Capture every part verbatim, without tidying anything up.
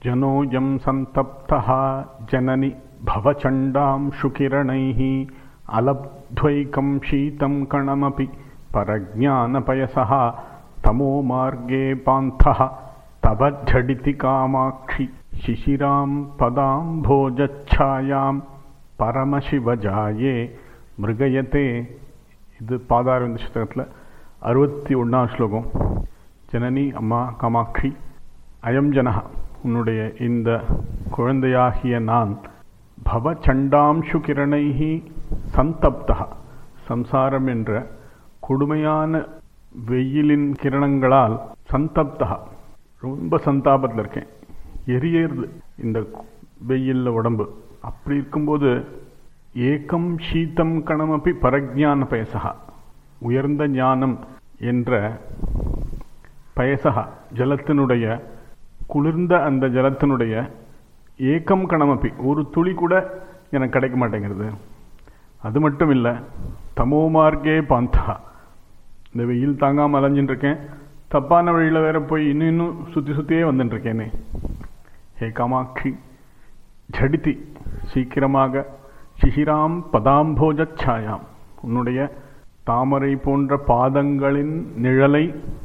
ஜனோயம் சந்தப்தஹ ஜனனி பவசண்டாம் சுகிரணைஹ அலப்த்வைகம் ஷீதம் கணமபி பரஜ்ஞானபயசஹ தமோ மார்கே பாந்தஹ தவ ஜடிதி காமாட்சி சிசிராம் பதாம்போஜச்சாயாம் பரமசிவஜாயே மிருகயத்தே. இது பாதாரவிந்த சதகத்தில் அறுபத்தி ஒன்றாம் ஸ்லோகம். ஜனனி அம்மா காமாட்சி, அயம் ஜனஹ உன்னுடைய இந்த குழந்தையாகிய நான் பவசண்டாம்சு கிரணைஹி சந்தப்தஹ சம்சாரம் என்ற கொடுமையான வெயிலின் கிரணங்களால் சந்தப்தஹ ரொம்ப சந்தாபத்தில் இருக்கேன், எரியறது இந்த வெயிலில் உடம்பு. அப்படி இருக்கும்போது ஏகம் சீதம் கணமப்பி பரஜ்ஞான பயசகா உயர்ந்த ஞானம் என்ற பயசகா ஜலத்தினுடைய குளிர்ந்த அந்த ஜலத்தினுடைய ஏக்கம் கணமப்பி ஒரு துளி கூட எனக்கு கிடைக்க மாட்டேங்கிறது. அது மட்டும் இல்லை, தமோ மார்க்கே பாந்தா இந்த வெயில் தாங்காமல் அலைஞ்சின்னு இருக்கேன், தப்பான வழியில் வேற போய் இன்னும் இன்னும் சுற்றி சுற்றியே வந்துட்டுருக்கேனே. ஹே காமாட்சி, ஜடிதி சீக்கிரமாக சிசிராம் பதாம்போஜச்சாயாம் உன்னுடைய தாமரை போன்ற பாதங்களின் நிழலை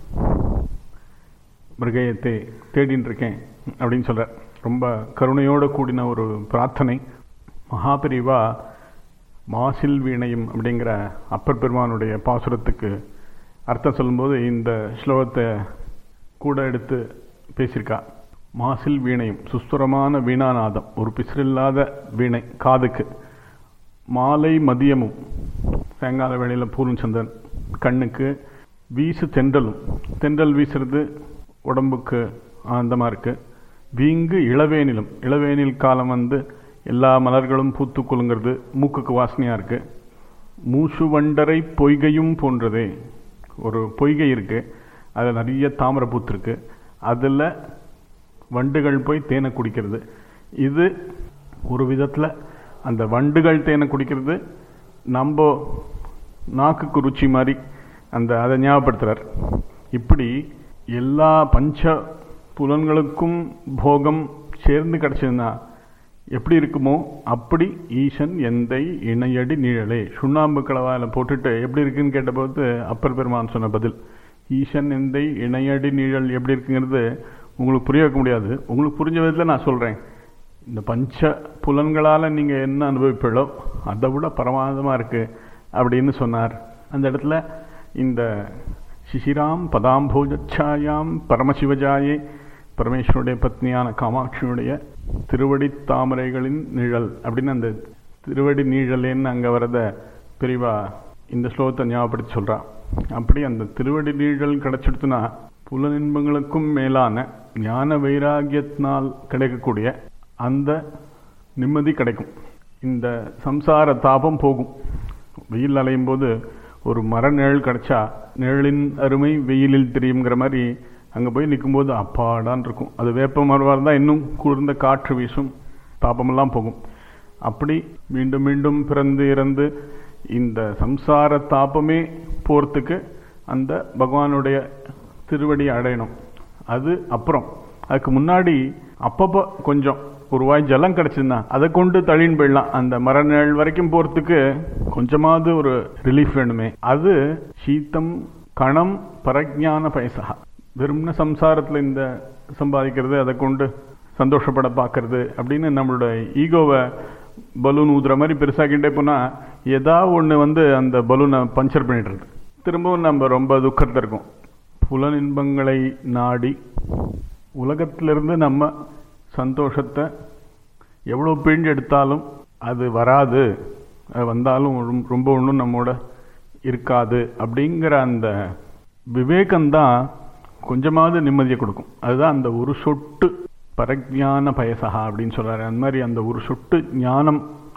மிருகயத்தை தேடின்னு இருக்கேன் அப்படின்னு சொல்ற. ரொம்ப கருணையோடு கூடின ஒரு பிரார்த்தனை. மகாபிரிவா மாசில் வீணையும் அப்படிங்கிற அப்பர் பெருமானுடைய பாசுரத்துக்கு அர்த்தம் சொல்லும்போது இந்த ஸ்லோகத்தை கூட எடுத்து பேசியிருக்கா. மாசில் வீணையும் சுஸ்துரமான வீணாநாதம், ஒரு பிசிறில்லாத வீணை காதுக்கு. மாலை மதியமும் சாயங்கால வேளையில் பூர்ணச்சந்திரன் கண்ணுக்கு. வீசு தென்றலும், தென்றல் வீசுறது உடம்புக்கு ஆனந்தமாக இருக்குது. வீங்கு இளவேனிலும், இளவேனில் காலம் வந்து எல்லா மலர்களும் பூத்து குலுங்கிறது, மூக்குக்கு வாசனையாக இருக்குது. மூசு வண்டரை பொய்கையும் போன்றதே, ஒரு பொய்கை இருக்குது, அதில் நிறைய தாமரை பூத்துருக்கு, அதில் வண்டுகள் போய் தேனை குடிக்கிறது. இது ஒரு விதத்தில் அந்த வண்டுகள் தேனை குடிக்கிறது நம்ம நாக்குக்கு ருச்சி மாதிரி அந்த அதை ஞாபகப்படுத்துகிறார். இப்படி எல்லா பஞ்ச புலன்களுக்கும் போகம் சேர்ந்து கிடச்சதுன்னா எப்படி இருக்குமோ அப்படி ஈசன் எந்தை இணையடி நிழலே. சுண்ணாம்பு கலவாயில் போட்டுட்டு எப்படி இருக்குன்னு கேட்டபோது அப்பர் பெருமான் சொன்ன பதில், ஈசன் எந்தை இணையடி நிழல் எப்படி இருக்குங்கிறது உங்களுக்கு புரிய வைக்க முடியாது. உங்களுக்கு புரிஞ்ச விதத்தில் நான் சொல்கிறேன். இந்த பஞ்ச புலன்களால் நீங்கள் என்ன அனுபவிப்பீங்களோ அதை விட பரமாதமாக இருக்குது அப்படின்னு சொன்னார். அந்த இடத்துல இந்த சிசிராம் பதாம்போஜச்சாயாம் பரமசிவஜாயே, பரமேஸ்வருடைய பத்னியான காமாட்சியுடைய திருவடி தாமரைகளின் நிழல் அப்படின்னு அந்த திருவடி நீழலேன்னு அங்கே வரத பெரிவா இந்த ஸ்லோகத்தை ஞாபகப்படுத்தி சொல்கிறான். அப்படி அந்த திருவடி நீழல் கிடச்சிடுத்துனா புலனின்பங்களுக்கும் மேலான ஞான வைராகியத்தினால் கிடைக்கக்கூடிய அந்த நிம்மதி கிடைக்கும். இந்த சம்சார தாபம் போகும். வெயில் அலையும் போது ஒரு மர நிழல் கிடைச்சா நிழலின் அருமை வெயிலில் தெரியுங்கிற மாதிரி அங்கே போய் நிற்கும்போது அப்பாடான் இருக்கும். அது வேப்ப மரமாக இருந்தால் இன்னும் குளிர்ந்த காற்று வீசும், தாபமெல்லாம் போகும். அப்படி மீண்டும் மீண்டும் பிறந்து இறந்து இந்த சம்சார தாபமே போகிறதுக்கு அந்த பகவானுடைய திருவடியை அடையணும். அது அப்புறம் அதுக்கு முன்னாடி அப்பப்போ கொஞ்சம் ஒரு வாய் ஜலம் கிடச்சிதுன்னா அதை கொண்டு தள்ளின்னு போயிடலாம். அந்த மரநிழல் வரைக்கும் போகிறதுக்கு கொஞ்சமாவது ஒரு ரிலீஃப் வேணுமே. அது சீத்தம் கணம் பரஜ்ஞான பயசகா. வெறும்ன சம்சாரத்தில் இந்த சம்பாதிக்கிறது, அதை கொண்டு சந்தோஷப்பட பார்க்கறது அப்படின்னு நம்மளோட ஈகோவை பலூன் ஊதுற மாதிரி பெருசாக்கிட்டே போனால் ஏதாவது ஒன்று வந்து அந்த பலூனை பஞ்சர் பண்ணிடுறது. திரும்பவும் நம்ம ரொம்ப துக்கத்தில் இருக்கோம். புலன் இன்பங்களை நாடி உலகத்திலிருந்து நம்ம சந்தோஷத்தை எவ்வளோ பிழிஞ்சு எடுத்தாலும் அது வராது, அது வந்தாலும் ரொம்ப ஒன்றும் நம்மோட இருக்காது அப்படிங்கிற அந்த விவேகம்தான் கொஞ்சமாவது நிம்மதியை கொடுக்கும். அதுதான் அந்த ஒரு சொட்டு பரஜ்ஞான பயசகா அப்படின்னு சொல்கிறாரு. அந்த மாதிரி அந்த ஒரு சொட்டு ஞானம்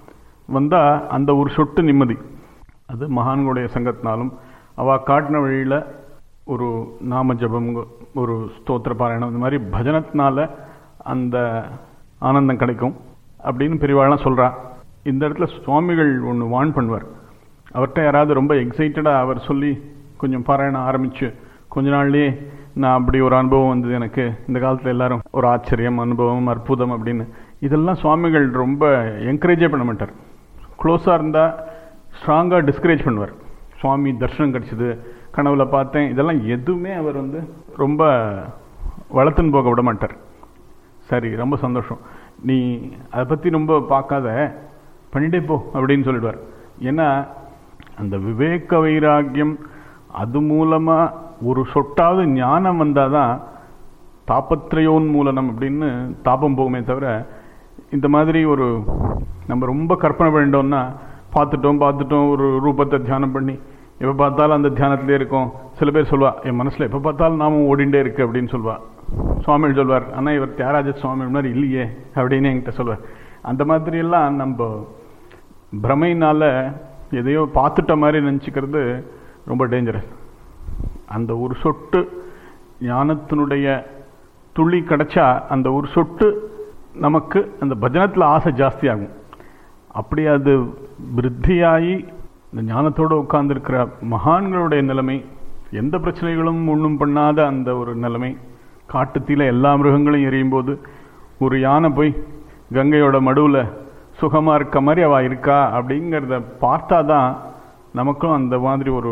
வந்தால் அந்த ஒரு சொட்டு நிம்மதி. அது மகான்களுடைய சங்கத்தினாலும் அவள் காட்டின வழியில் ஒரு நாம ஜபம், ஒரு ஸ்தோத்திர பாராயணம், இந்த மாதிரி பஜனத்தினால அந்த ஆனந்தம் கிடைக்கும் அப்படின்னு பெரியவாள்லாம் சொல்கிறா. இந்த இடத்துல சுவாமிகள் ஒன்று வான் பண்ணுவார். அவர்கிட்ட யாராவது ரொம்ப எக்ஸைட்டடாக அவர் சொல்லி கொஞ்சம் பாராயணம் ஆரம்பித்து கொஞ்ச நாள்லேயே நான் அப்படி ஒரு அனுபவம் வந்தது எனக்கு, இந்த காலத்தில் எல்லாரும் ஒரு ஆச்சரியம், அனுபவம், அற்புதம் அப்படின்னு இதெல்லாம் சுவாமிகள் ரொம்ப என்கரேஜே பண்ண மாட்டார். க்ளோஸாக இருந்தால் ஸ்ட்ராங்காக டிஸ்கரேஜ் பண்ணுவார். சுவாமி தர்ஷனம் கிடச்சிது, கனவுல பார்த்தேன், இதெல்லாம் எதுவுமே அவர் வந்து ரொம்ப வளர்த்துன்னு போக விட மாட்டார். சரி, ரொம்ப சந்தோஷம், நீ அதை பற்றி ரொம்ப பார்க்காத, பண்ணிட்டே போ அப்படின்னு சொல்லிடுவார். ஏன்னா அந்த விவேக வைராக்கியம் அது மூலமாக ஒரு சொட்டாவது ஞானம் வந்தால் தான் தாபத்ரயோன்மூலனம் அப்படின்னு தாபம் போகுமே தவிர, இந்த மாதிரி ஒரு நம்ம ரொம்ப கற்பனை பண்ணிட்டோம்னா பார்த்துட்டோம் பார்த்துட்டோம் ஒரு ரூபத்தை தியானம் பண்ணி எப்போ பார்த்தாலும் அந்த தியானத்திலே இருக்கும். சில பேர் சொல்வா, என் மனசில் எப்போ பார்த்தாலும் நாமும் ஓடிண்டே இருக்கு அப்படின்னு சொல்வா. சுவாமிகள் சொல்வார், ஆனால் இவர் தியாகராஜ சுவாமி மாதிரி இல்லையே அப்படின்னு என்கிட்ட சொல்வார். அந்த மாதிரியெல்லாம் நம்ம பிரமையினால் எதையோ பார்த்துட்ட மாதிரி நினச்சிக்கிறது ரொம்ப டேஞ்சரஸ். அந்த ஒரு சொட்டு ஞானத்தினுடைய துளி கிடச்சா அந்த ஒரு சொட்டு நமக்கு அந்த பஜனத்தில் ஆசை ஜாஸ்தியாகும். அப்படி அது விருத்தியாகி இந்த ஞானத்தோடு உட்கார்ந்துருக்கிற மகான்களுடைய நிலைமை, எந்த பிரச்சனைகளும் ஒன்றும் பண்ணாத அந்த ஒரு நிலைமை, காட்டுத்தீல எல்லா மிருகங்களும் எரியும் போது ஒரு யானை போய் கங்கையோட மடுவில் சுகமாக இருக்க மாதிரி அவள் இருக்கா அப்படிங்கிறத பார்த்தா தான் நமக்கும் அந்த மாதிரி ஒரு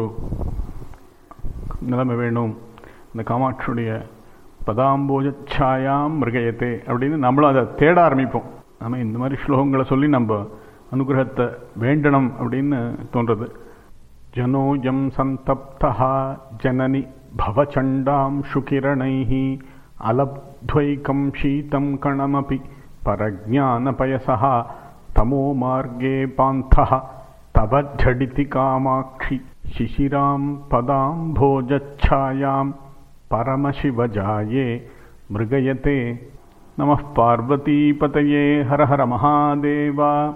நிலைமை வேணும். இந்த காமாட்சியுடைய பதாம்போஜாயாம் மிருகயத்தே அப்படின்னு நம்மளும் அதை தேட ஆரம்பிப்போம். நம்ம இந்த மாதிரி ஸ்லோகங்களை சொல்லி நம்ம அனுகிரகத்தை வேண்டணும் அப்படின்னு தோன்றது. ஜனோயம் சந்தப்தா ஜனனி பவச்சண்டாம் சுகிரணைஹி அலப்த்வைகம் ஷீதம் கணமபி பரஜ்ஞானபயசா தமோ மார்கே பாந்தா தவ ஜடிதி காமாட்சி சிசிராம் பதாம்போஜாயாம் பரமசிவஜாயே மிருகயதே. நமः பார்வதீபதயே. ஹர ஹர மகாதேவா.